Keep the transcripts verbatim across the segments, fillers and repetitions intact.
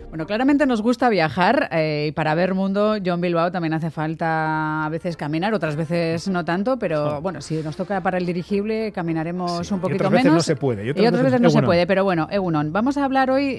Bueno, claramente nos gusta viajar eh, y para ver mundo, Jon Bilbao, también hace falta a veces caminar, otras veces no tanto, pero bueno, si nos toca para el dirigible caminaremos sí, un poquito y otras veces menos. no se puede. Y otras, y otras veces, veces no se puede, pero bueno, Egunon, vamos a hablar hoy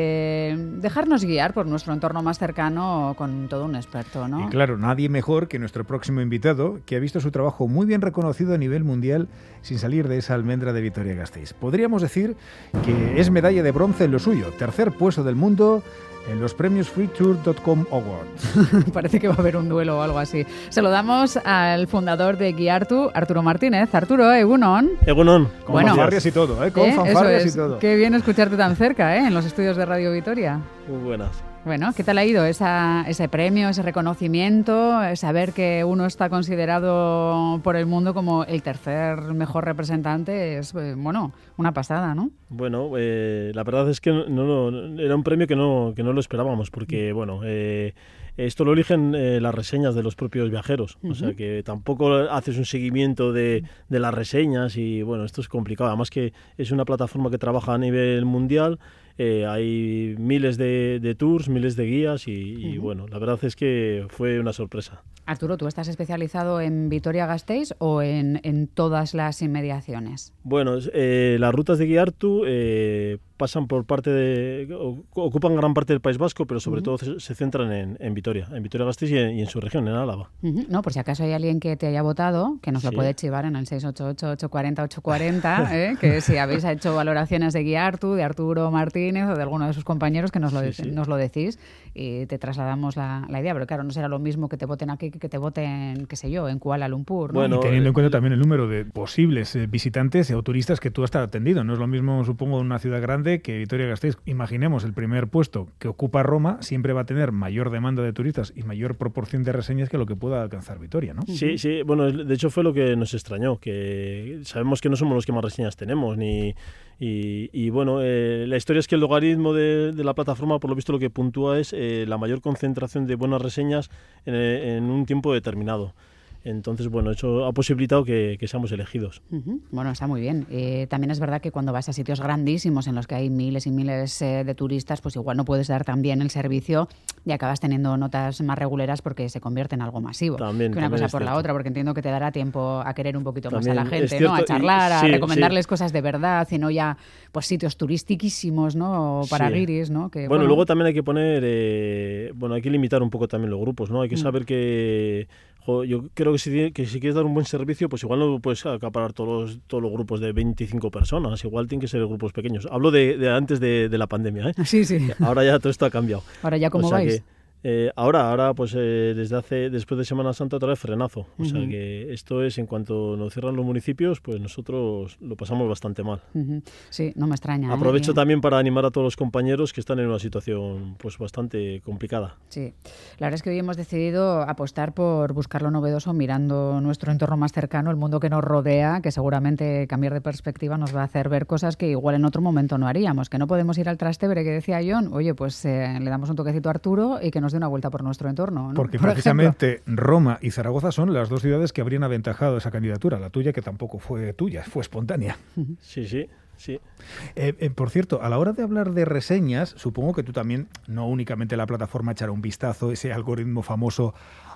de dejarnos guiar por nuestro entorno más cercano con todo un experto, ¿no? Y claro, nadie mejor que nuestro próximo invitado, que ha visto su trabajo muy bien reconocido a nivel mundial sin salir de esa almendra de Vitoria-Gasteiz. Podríamos decir que es medalla de bronce en lo suyo, tercer puesto del mundo en los premios free tour punto com Awards. Parece que va a haber un duelo o algo así. Se lo damos al fundador de Guiartu, Arturo Martínez. Arturo, Egunon. Egunon. Con bueno, fanfarrias y todo, ¿eh? Con ¿eh? fanfarrias y todo. Qué bien escucharte tan cerca, ¿eh? En los estudios de Radio Vitoria. Muy buenas. Bueno, ¿qué tal ha ido esa, ese premio, ese reconocimiento, saber que uno está considerado por el mundo como el tercer mejor representante? Es, bueno, una pasada, ¿no? Bueno, eh, la verdad es que no, no, era un premio que no, que no lo esperábamos, porque, bueno, eh, esto lo eligen eh, las reseñas de los propios viajeros, uh-huh. O sea que tampoco haces un seguimiento de, de las reseñas y, bueno, esto es complicado. Además que es una plataforma que trabaja a nivel mundial. Eh, hay miles de, de tours, miles de guías y, y uh-huh. bueno, la verdad es que fue una sorpresa. Arturo, ¿tú estás especializado en Vitoria-Gasteiz o en, en todas las inmediaciones? Bueno, eh, las rutas de Guiartu eh, pasan por parte de... ocupan gran parte del País Vasco, pero sobre uh-huh. todo se, se centran en, en Vitoria, en Vitoria-Gasteiz y, y en su región, en Álava. Uh-huh. No, por si acaso hay alguien que te haya votado, que nos sí. lo puede chivar en el seis ocho ocho, ocho cuatro cero, ocho cuatro cero, ¿eh? Que si habéis hecho valoraciones de Guiartu, de Arturo Martínez o de alguno de sus compañeros, que nos lo, sí, sí. nos lo decís y te trasladamos la, la idea. Pero claro, no será lo mismo que te voten aquí que te voten, qué sé yo, en Kuala Lumpur, ¿no? Bueno, y teniendo en cuenta también el número de posibles eh, visitantes o turistas que tú has atendido. No es lo mismo, supongo, una ciudad grande que Vitoria-Gasteiz. Imaginemos el primer puesto que ocupa Roma, siempre va a tener mayor demanda de turistas y mayor proporción de reseñas que lo que pueda alcanzar Vitoria, ¿no? Sí, sí. Bueno, de hecho fue lo que nos extrañó, que sabemos que no somos los que más reseñas tenemos, ni... Y, y bueno, eh, la historia es que el logaritmo de, de la plataforma, por lo visto, lo que puntúa es eh, la mayor concentración de buenas reseñas en, en un tiempo determinado. Entonces, bueno, eso ha posibilitado que, que seamos elegidos. Uh-huh. Bueno, está muy bien. Eh, también es verdad que cuando vas a sitios grandísimos en los que hay miles y miles eh, de turistas, pues igual no puedes dar tan bien el servicio y acabas teniendo notas más reguleras porque se convierte en algo masivo. También, que una también cosa por cierto. la otra, porque entiendo que te dará tiempo a querer un poquito también más a la gente, cierto, ¿no? A charlar, y, a sí, recomendarles sí. cosas de verdad y no ya pues sitios turistiquísimos, ¿no? O para sí. guiris, ¿no? Que, bueno, bueno, luego también hay que poner, eh, bueno, hay que limitar un poco también los grupos, ¿no? Hay que mm. saber que... Yo creo que si, que si quieres dar un buen servicio, pues igual no puedes acaparar todos los, todos los grupos de veinticinco personas, igual tienen que ser grupos pequeños. Hablo de, de antes de, de la pandemia, ¿eh? Sí, sí. Ahora ya todo esto ha cambiado. Ahora ya, ¿cómo o sea vais? Que, eh, ahora, ahora pues eh, desde hace, después de Semana Santa otra vez frenazo. O uh-huh. sea que esto es, en cuanto nos cierran los municipios, pues nosotros lo pasamos bastante mal. Uh-huh. Sí, no me extraña. Aprovecho ¿eh? también para animar a todos los compañeros que están en una situación pues bastante complicada. Sí, la verdad es que hoy hemos decidido apostar por buscar lo novedoso mirando nuestro entorno más cercano, el mundo que nos rodea, que seguramente cambiar de perspectiva nos va a hacer ver cosas que igual en otro momento no haríamos, que no podemos ir al Trastevere, que decía Jon, oye, pues eh, le damos un toquecito a Arturo y que nos dé una vuelta por nuestro entorno, ¿no? Porque por precisamente ejemplo. Roma y Zaragoza son las dos ciudades que habrían aventajado esa candidatura, la tuya que tampoco fue tuya, fue espontánea. Sí, sí. Sí. Eh, eh, por cierto, a la hora de hablar de reseñas, supongo que tú también, no únicamente la plataforma echará un vistazo, ese algoritmo famoso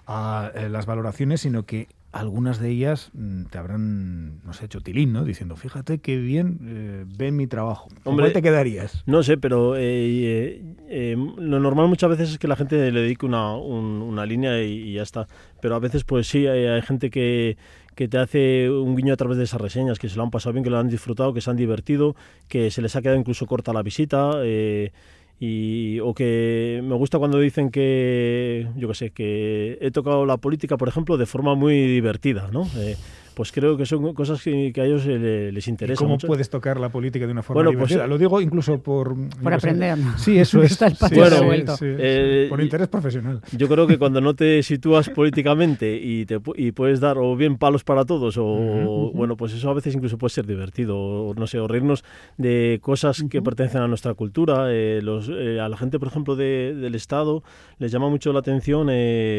a eh, las valoraciones, sino que algunas de ellas mm, te habrán, no sé, hecho tilín, ¿no? Diciendo, fíjate qué bien eh, ven mi trabajo. ¿Con cuál te quedarías? No sé, pero eh, eh, eh, lo normal muchas veces es que la gente le dedique una, un, una línea y, y ya está. Pero a veces, pues sí, hay, hay gente que... que te hace un guiño a través de esas reseñas, que se lo han pasado bien, que lo han disfrutado, que se han divertido, que se les ha quedado incluso corta la visita, eh, y, o que me gusta cuando dicen que, yo qué sé, que he tocado la política, por ejemplo, de forma muy divertida, ¿no? Eh, pues creo que son cosas que, que a ellos eh, les interesan. ¿Cómo mucho. puedes tocar la política de una forma bueno, divertida? pues, Lo digo incluso por... Por aprender. Sé. Sí, eso es. Está el sí, bueno, sí, sí, sí, eh, sí, por interés profesional. Yo creo que cuando no te sitúas políticamente y, te, y puedes dar o bien palos para todos o, uh-huh. bueno, pues eso a veces incluso puede ser divertido, o no sé, o reírnos de cosas uh-huh. que pertenecen a nuestra cultura. Eh, los, eh, a la gente, por ejemplo, de, del Estado les llama mucho la atención eh,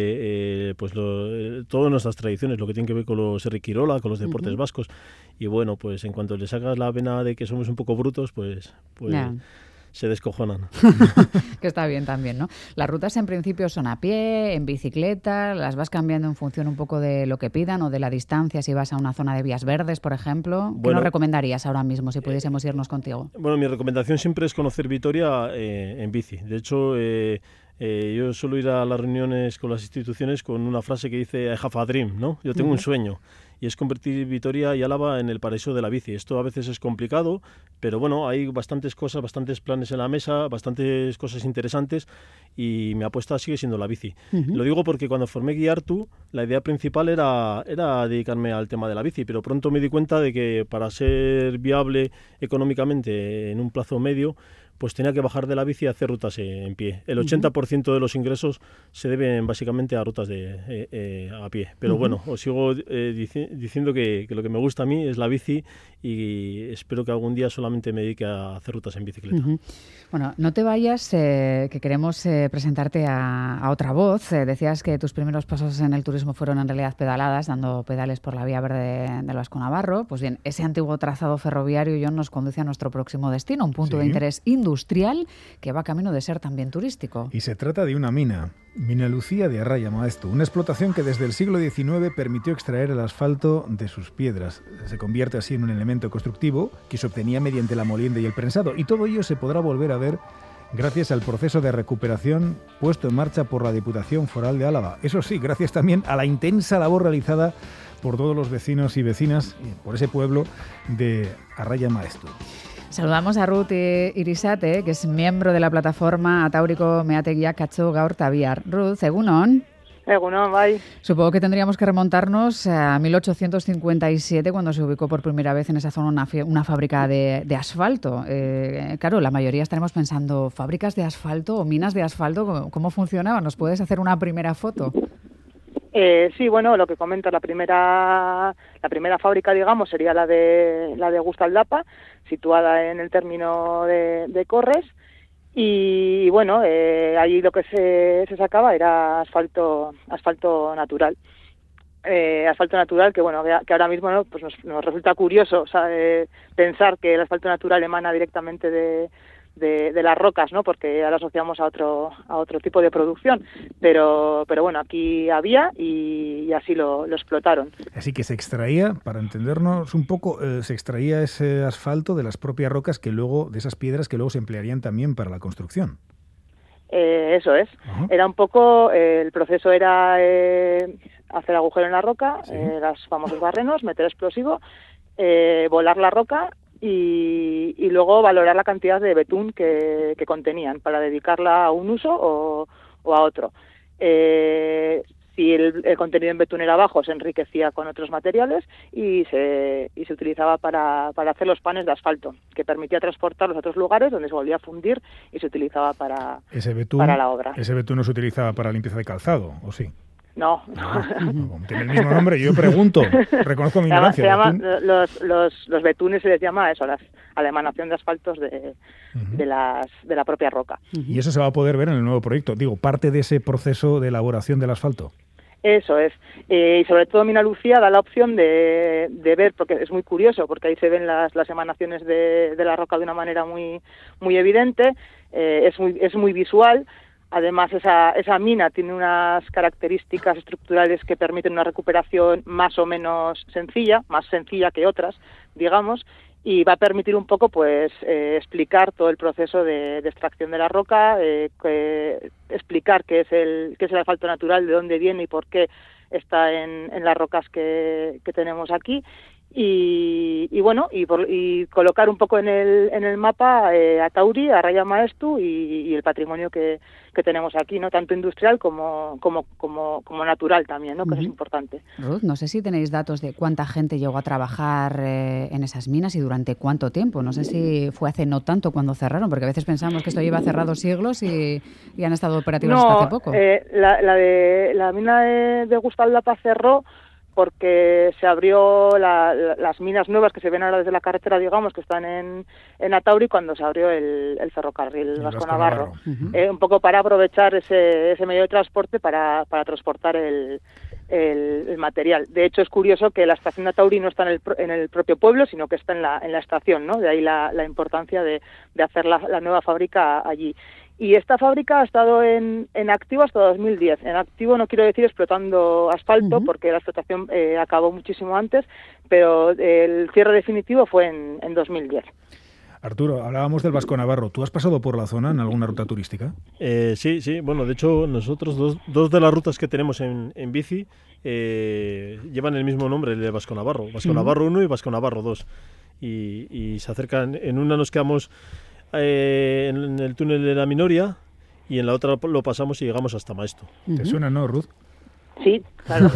eh, pues lo, eh, todas nuestras tradiciones, lo que tiene que ver con los Herrikirola, con los deportes uh-huh. vascos. Y bueno, pues en cuanto le sacas la pena de que somos un poco brutos, pues... pues yeah. se descojonan. Que está bien también, ¿no? Las rutas en principio son a pie, en bicicleta, las vas cambiando en función un poco de lo que pidan o de la distancia, si vas a una zona de vías verdes, por ejemplo. ¿Qué bueno, nos recomendarías ahora mismo si pudiésemos irnos contigo? Bueno, mi recomendación siempre es conocer Vitoria eh, en bici. De hecho, eh, eh, yo suelo ir a las reuniones con las instituciones con una frase que dice I have a dream, ¿no? Yo tengo uh-huh. un sueño. Y es convertir Vitoria y Álava en el paraíso de la bici. Esto a veces es complicado, pero bueno, hay bastantes cosas, bastantes planes en la mesa, bastantes cosas interesantes y mi apuesta sigue siendo la bici. Uh-huh. Lo digo porque cuando formé Guiartu, la idea principal era, era dedicarme al tema de la bici, pero pronto me di cuenta de que para ser viable económicamente en un plazo medio, pues tenía que bajar de la bici y hacer rutas en pie. El ochenta por ciento de los ingresos se deben básicamente a rutas de, eh, eh, a pie. Pero uh-huh. bueno, os sigo eh, dici- diciendo que, que lo que me gusta a mí es la bici y espero que algún día solamente me dedique a hacer rutas en bicicleta. Uh-huh. Bueno, no te vayas, eh, que queremos eh, presentarte a, a otra voz. Eh, decías que tus primeros pasos en el turismo fueron en realidad pedaladas, dando pedales por la vía verde del Vasco Navarro. Pues bien, ese antiguo trazado ferroviario, John, nos conduce a nuestro próximo destino, un punto sí. de interés industrial industrial que va camino de ser también turístico. Y se trata de una mina, Mina Lucía de Arraya Maestu, una explotación que desde el siglo diecinueve permitió extraer el asfalto de sus piedras. Se convierte así en un elemento constructivo que se obtenía mediante la molienda y el prensado, y todo ello se podrá volver a ver gracias al proceso de recuperación puesto en marcha por la Diputación Foral de Álava. Eso sí, gracias también a la intensa labor realizada por todos los vecinos y vecinas, por ese pueblo de Arraya Maestu. Saludamos a Ruth Irisate, que es miembro de la plataforma Atauriko Meategiak Katxo Gaur Tabiar. Ruth, egunon. Egunon, bai. Supongo que tendríamos que remontarnos a mil ochocientos cincuenta y siete, cuando se ubicó por primera vez en esa zona una, una fábrica de, de asfalto. Eh, claro, la mayoría estaremos pensando, ¿fábricas de asfalto o minas de asfalto? ¿Cómo, cómo funcionaban? ¿Nos puedes hacer una primera foto? Eh, sí, bueno, lo que comento, la primera la primera fábrica, digamos, sería la de la de Gustaldapa, situada en el término de, de Corres, y bueno, eh, ahí lo que se, se sacaba era asfalto asfalto natural. Eh, asfalto natural que bueno que, que ahora mismo no, pues nos, nos resulta curioso, o sea, eh, pensar que el asfalto natural emana directamente de De, de las rocas, ¿no? Porque ahora asociamos a otro a otro tipo de producción, pero pero bueno, aquí había y, y así lo, lo explotaron. Así que se extraía, para entendernos un poco, eh, se extraía ese asfalto de las propias rocas que luego, de esas piedras que luego se emplearían también para la construcción. Eh, eso es. Ajá. Era un poco, eh, el proceso era eh, hacer agujero en la roca, sí. eh, los famosos barrenos, meter explosivo, eh, volar la roca Y, y luego valorar la cantidad de betún que, que contenían para dedicarla a un uso o, o a otro. Eh, si el, el contenido en betún era bajo, se enriquecía con otros materiales y se, y se utilizaba para, para hacer los panes de asfalto, que permitía transportarlos a otros lugares donde se volvía a fundir y se utilizaba para, ese betún, para la obra. ¿Ese betún no se utilizaba para limpieza de calzado, o sí? No, no. no. Tiene el mismo nombre, yo pregunto, reconozco mi ignorancia. Se llama, los, los, los betunes se les llama eso, las, a la emanación de asfaltos de, uh-huh. de, las, de la propia roca. Y eso se va a poder ver en el nuevo proyecto, digo, parte de ese proceso de elaboración del asfalto. Eso es, eh, y sobre todo Mina Lucía da la opción de, de ver, porque es muy curioso, porque ahí se ven las, las emanaciones de, de la roca de una manera muy, muy evidente, eh, es muy, es muy visual. Además, esa, esa mina tiene unas características estructurales que permiten una recuperación más o menos sencilla, más sencilla que otras, digamos, y va a permitir un poco, pues, eh, explicar todo el proceso de, de extracción de la roca, eh, que, explicar qué es el qué es el asfalto natural, de dónde viene y por qué está en, en las rocas que, que tenemos aquí. Y, y bueno, y, por, y colocar un poco en el en el mapa eh, Atauri, Arraya Maestu y, y el patrimonio que, que tenemos aquí, no tanto industrial como como como, como natural también, ¿no? Uh-huh. Que es importante. Ruth, no sé si tenéis datos de cuánta gente llegó a trabajar eh, en esas minas y durante cuánto tiempo. No sé si fue hace no tanto cuando cerraron, porque a veces pensamos que esto lleva cerrado siglos y, y han estado operativos no, hasta hace poco. Eh, la, la de la mina de, de Gustaldapa cerró porque se abrió la, la, las minas nuevas que se ven ahora desde la carretera, digamos, que están en, en Atauri, cuando se abrió el, el ferrocarril Vasco Navarro. Uh-huh. Eh, un poco para aprovechar ese, ese medio de transporte para, para transportar el, el, el material. De hecho, es curioso que la estación de Atauri no está en el, en el propio pueblo, sino que está en la, en la estación, ¿no? De ahí la, la importancia de, de hacer la, la nueva fábrica allí. Y esta fábrica ha estado en, en activo hasta dos mil diez. En activo no quiero decir explotando asfalto, uh-huh. porque la explotación eh, acabó muchísimo antes, pero el cierre definitivo fue en, en dos mil diez. Arturo, hablábamos del Vasco Navarro. ¿Tú has pasado por la zona en alguna ruta turística? Eh, sí, sí. Bueno, de hecho, nosotros dos, dos de las rutas que tenemos en, en bici eh, llevan el mismo nombre, el de Vasco Navarro. Vasco uh-huh. Navarro uno y Vasco Navarro dos. Y, y se acercan, en una nos quedamos eh, en el túnel de la Minoria y en la otra lo pasamos y llegamos hasta Maesto. Uh-huh. ¿Te suena, no, Ruth? Sí, claro.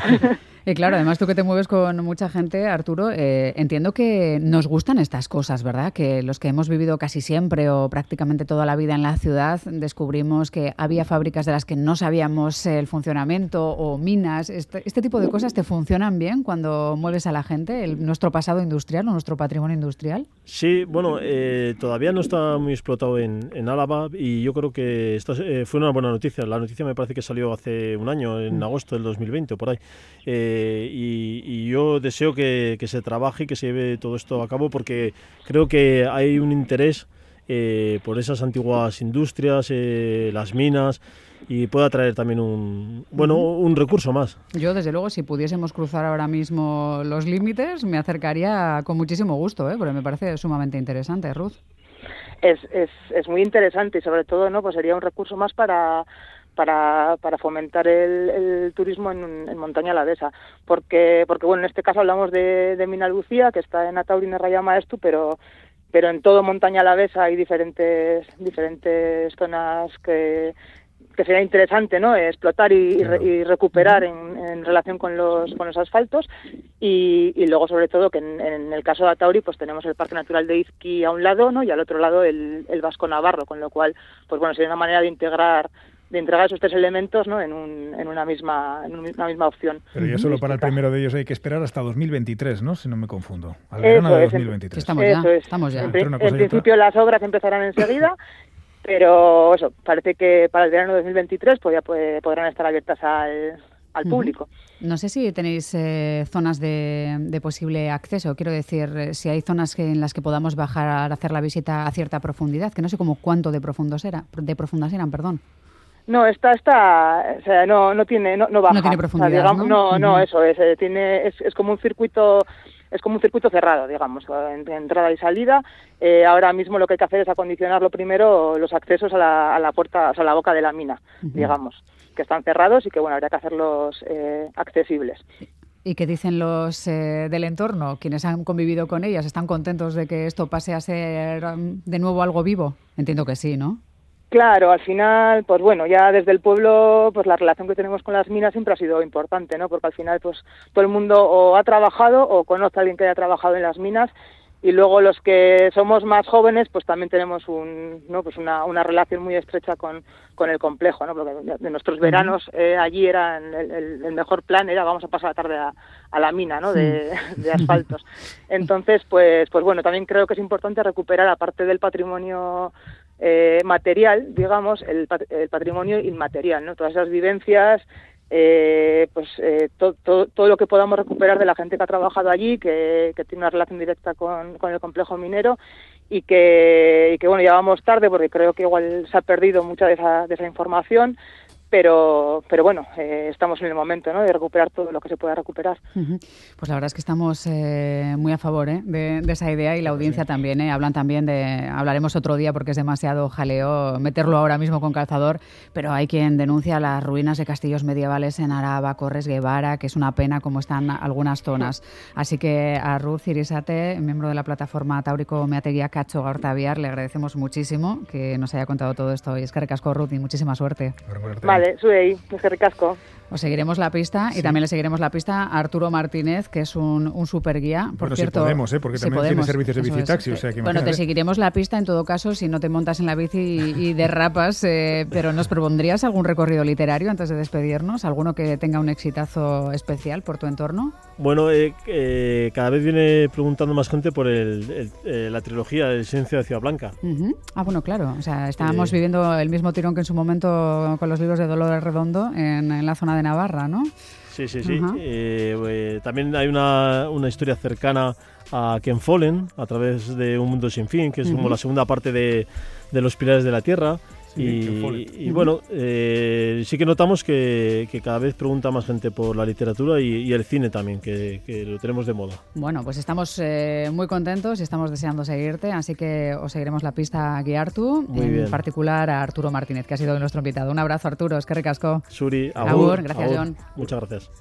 Y claro, además tú que te mueves con mucha gente, Arturo, eh, entiendo que nos gustan estas cosas, ¿verdad? Que los que hemos vivido casi siempre o prácticamente toda la vida en la ciudad descubrimos que había fábricas de las que no sabíamos el funcionamiento o minas. Este, este tipo de cosas te funcionan bien cuando mueves a la gente, el, nuestro pasado industrial o nuestro patrimonio industrial. Sí, bueno, eh, todavía no está muy explotado en, en Álava y yo creo que esta eh, fue una buena noticia. La noticia me parece que salió hace un año, en agosto del dos mil veinte o por ahí. Eh, Y, y yo deseo que, que se trabaje y que se lleve todo esto a cabo porque creo que hay un interés eh, por esas antiguas industrias, eh, las minas, y puede atraer también un bueno un recurso más. Yo, desde luego, si pudiésemos cruzar ahora mismo los límites, me acercaría con muchísimo gusto, ¿eh? Porque me parece sumamente interesante, Ruth. Es, es, es muy interesante y sobre todo, ¿no? Pues sería un recurso más para para, para fomentar el, el turismo en, en montaña alavesa, porque porque bueno, en este caso hablamos de, de Mina Lucía, que está en Atauri en Raya Maestu, pero pero en todo montaña alavesa hay diferentes diferentes zonas que que sería interesante, ¿no? Explotar y, claro. y, y recuperar en, en relación con los con los asfaltos y, y luego sobre todo que en, en el caso de Atauri pues tenemos el Parque Natural de Izqui a un lado, ¿no? Y al otro lado el, el Vasco Navarro, con lo cual pues bueno, sería una manera de integrar de entregar esos tres elementos, ¿no? en, un, en una misma en una misma opción. Pero ya solo para el primero de ellos hay que esperar hasta dos mil veintitrés, ¿no? Si no me confundo. Al verano de dos mil veintitrés. Estamos ya, eso es. estamos ya. En, en principio las obras empezarán enseguida, pero eso, parece que para el verano de dos mil veintitrés podría, pues, podrán estar abiertas al, al uh-huh. público. No sé si tenéis eh, zonas de, de posible acceso, quiero decir, eh, si hay zonas que, en las que podamos bajar a hacer la visita a cierta profundidad, que no sé cómo cuánto de profundos era, de profundas eran, perdón. No, esta, esta, o sea, no, no tiene, no, no baja. No tiene profundidad, o sea, digamos, ¿no? No, no, uh-huh. eso es, eh, tiene, es, es como un circuito, es como un circuito cerrado, digamos, entre entrada y salida. Eh, ahora mismo lo que hay que hacer es acondicionarlo primero los accesos a la, a la puerta, o sea, a la boca de la mina, uh-huh. digamos, que están cerrados y que bueno, habría que hacerlos eh, accesibles. ¿Y qué dicen los eh, del entorno? Quienes han convivido con ellas, ¿están contentos de que esto pase a ser um, de nuevo algo vivo? Entiendo que sí, ¿no? Claro, al final, pues bueno, ya desde el pueblo, pues la relación que tenemos con las minas siempre ha sido importante, ¿no? Porque al final, pues todo el mundo o ha trabajado o conoce a alguien que haya trabajado en las minas y luego los que somos más jóvenes, pues también tenemos un, ¿no? Pues una, una relación muy estrecha con, con el complejo, ¿no? Porque de nuestros veranos eh, allí era el, el, el mejor plan era vamos a pasar la tarde a, a la mina, ¿no? De, de asfaltos. Entonces, pues, pues bueno, también creo que es importante recuperar, aparte del patrimonio Eh, material, digamos, el, el patrimonio inmaterial, ¿no? Todas esas vivencias, eh, pues eh, to, to, todo lo que podamos recuperar de la gente que ha trabajado allí, que, que tiene una relación directa con, con el complejo minero y que, y que, bueno, ya vamos tarde porque creo que igual se ha perdido mucha de esa, de esa información, pero pero bueno, eh, estamos en el momento, ¿no? De recuperar todo lo que se pueda recuperar. Uh-huh. Pues la verdad es que estamos eh, muy a favor ¿eh? de, de esa idea y la audiencia sí. también, ¿eh? Hablan también de, hablaremos otro día porque es demasiado jaleo meterlo ahora mismo con calzador, pero hay quien denuncia las ruinas de castillos medievales en Araba, Corres, Guevara, que es una pena como están algunas zonas. Así que a Ruth Irisate, miembro de la plataforma Tauriko Meategia Cacho Gaurtaviar, le agradecemos muchísimo que nos haya contado todo esto y es que recasco, Ruth, y muchísima suerte. Vale, zuei, eskerrik asko. Os seguiremos la pista sí. y también le seguiremos la pista a Arturo Martínez, que es un, un super guía. Por bueno, cierto, si podemos, ¿eh? Porque si también podemos, tiene servicios de bicitaxi. O sea, que bueno, te seguiremos la pista en todo caso si no te montas en la bici y, y derrapas, eh, pero ¿nos propondrías algún recorrido literario antes de despedirnos? ¿Alguno que tenga un exitazo especial por tu entorno? Bueno, eh, eh, cada vez viene preguntando más gente por el, el, eh, la trilogía El silencio de Ciudad Blanca. Uh-huh. Ah, bueno, claro. O sea, estábamos eh, viviendo el mismo tirón que en su momento con los libros de Dolores Redondo en, en la zona de Navarra, ¿no? Sí, sí, sí. Eh, eh, también hay una, una historia cercana a Ken Follett, a través de Un Mundo Sin Fin, que es uh-huh. como la segunda parte de, de Los Pilares de la Tierra. Sí, y, y bueno, eh, sí que notamos que, que cada vez pregunta más gente por la literatura y, y el cine también, que, que lo tenemos de moda. Bueno, pues estamos eh, muy contentos y estamos deseando seguirte, así que os seguiremos la pista a Guiartu, muy en bien. particular a Arturo Martínez, que ha sido nuestro invitado. Un abrazo, Arturo, es que ricasco. Suri, agur, agur gracias, agur. John. Muchas gracias.